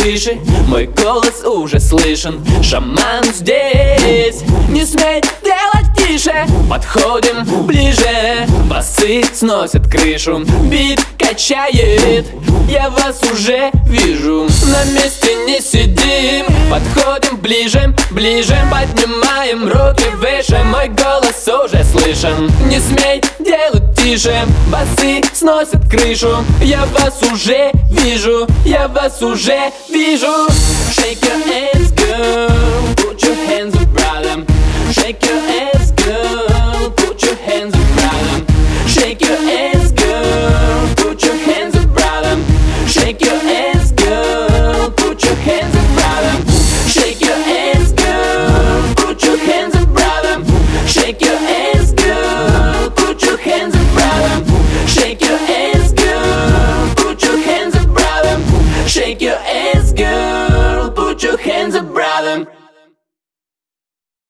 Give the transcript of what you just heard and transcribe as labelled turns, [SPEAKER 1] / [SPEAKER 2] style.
[SPEAKER 1] крыши, мой голос уже слышен. Шаман здесь, не смей делать тише. Подходим ближе, басы сносят крышу. Бит качает, я вас уже вижу. На месте не сидим, подходим ближе, ближе. Поднимаем руки выше, мой голос уже слышен. Не смей делать тише, басы сносят крышу. Я вас уже вижу, я вас уже вижу. Shake your ass, girl, put your hands up, brother. Shake your ass, girl, put your hands up, brother. Shake your ass, girl, put your hands up, brother. Shake your ass, girl, put your hands up, brother. Shake your ass, girl, put your hands up, brother. Shake your ass, girl, put your hands up, brother. Shake your ass, girl, put your hands up, brother. Shake your ass, girl, put your hands up, brother.